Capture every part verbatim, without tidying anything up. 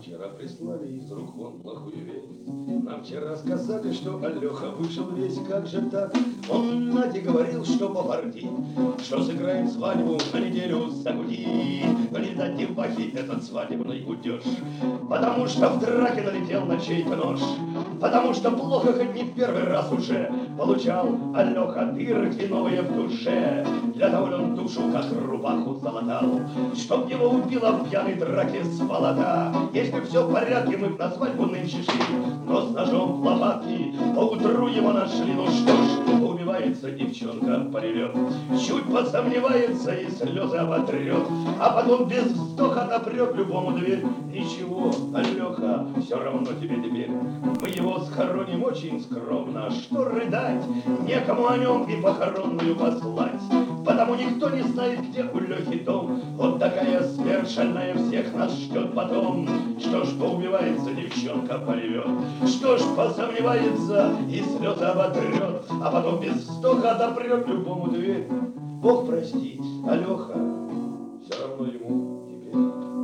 вчера прислали из рук вон плохую весть. Нам вчера сказали, что Алёха вышел весь, как же так? Он Наде говорил, что попарди, что сыграет свадьбу на неделю загуди. Но не дать девахе этот свадебный удёж, потому что в драке налетел на чей-то нож, потому что плохо хоть не в первый раз уже получал Алёха дырки новые в душе. Для того он душу, как рубаху, залатал, чтоб его убила в пьяной драке сволота. Если все в порядке, мы б на свадьбу нынче шли, но с ножом в лопатки поутру его нашли. Ну что ж, убивается девчонка, поревет, чуть посомневается и слезы оботрет, а потом без вздоха отопрет любому дверь. Ничего, Алёха, все равно тебе теперь. Мы его схороним очень скромно, что рыдать, некому о нем и похоронную послать. Потому никто не знает, где у Лёхи дом. Вот такая смерть шальная всех нас ждет потом. Что ж, поубивается девчонка, поревет, что ж, посомневается и слезы оботрет, а потом без вздоха отопрет любому дверь. Бог простит, Алёха, все равно ему теперь.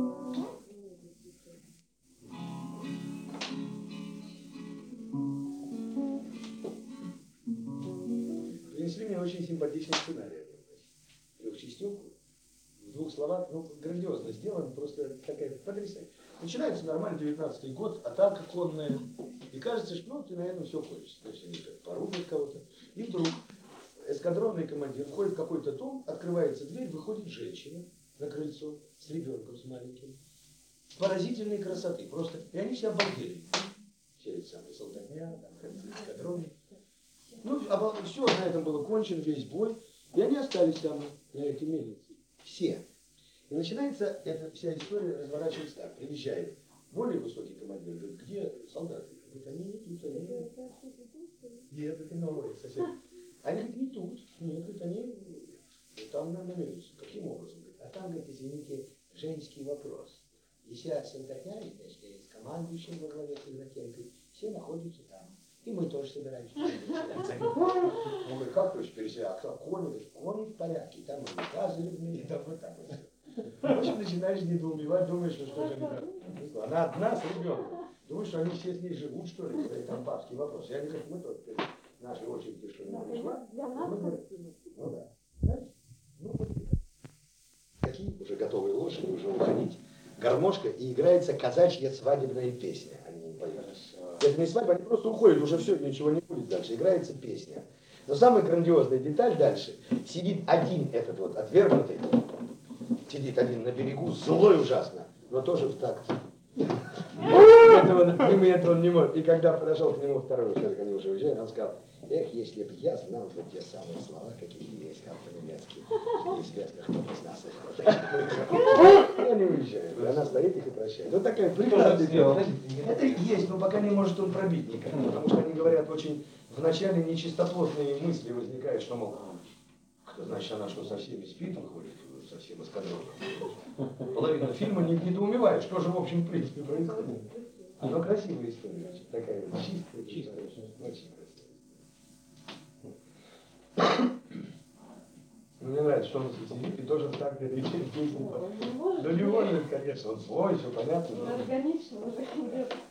Принесли мне очень симпатичный сценарий. Трехчастенку, в двух словах, ну, грандиозно сделан, просто такая потрясающая. Начинается нормально девятнадцатый год, атака конная, и кажется, что ну, ты, наверное, все хочешь. То есть они как порубят кого-то. И вдруг эскадронный командир входит в какой-то дом, открывается дверь, выходит женщина на крыльцо с ребенком, с маленьким. Поразительной красоты, просто, и они все обалдели. Все эти самые солдатня, там, эскадронные. Ну, все на этом было кончено, весь бой. И они остались там, на этой мельнице. Все. И начинается эта вся история разворачивается так. Приезжает более высокий командир, говорит, где солдаты? Говорит, они не тут, они не тут. Нет, это новые соседи. Они говорят, не тут. Нет, говорит, они там на мельнице. Каким образом? Говорит, а там, говорит, извините, женский вопрос. И вся солдатня, с командующим во главе с Игнатенкой, все находятся там. И мы тоже собираемся. Он говорит, как то есть переселять? А кто? Кони? Говорит, кони в порядке. Там и указы любные, и там вот так вот. В общем, начинаешь недоумевать, думаешь, что что-то не так. Она одна с ребенком. Думаешь, что они все с ней живут, что ли? Это там папский вопрос. Я говорю, мы тут в нашей очереди, что не пришла. Ну да. Знаете? Ну вот такие уже готовые лошади, уже уходить. Гармошка, и играется казачья свадебная песня. Они не поют. Это не свадьба, они просто уходят, уже все, ничего не будет дальше. Играется песня. Но самая грандиозная деталь дальше. Сидит один этот вот отвергнутый, сидит один на берегу, злой ужасно, но тоже в такт. Мимо этого он не может. И когда подошел к нему второй человек, они уже уезжали, он сказал, эх, если бы я знал вот те самые слова, какие есть, как по-немецки, неизвестно, кто из нас их. И они уезжают. И она стоит их и прощает. Вот такая прекрасная. Это есть, но пока не может он пробить никак. Потому что они говорят, очень вначале нечистоплотные мысли возникают, что, мол, значит, она что, со всеми спит, уходит, со всем эскадроном. Половина фильма не недоумевает, что же, в общем, в принципе, происходит. Но красивая история, очень такая чистая, чистая, очень красивая. Мне нравится, что он сидит и тоже так песню. Да не может, конечно, он свой, все понятно. Органично уже.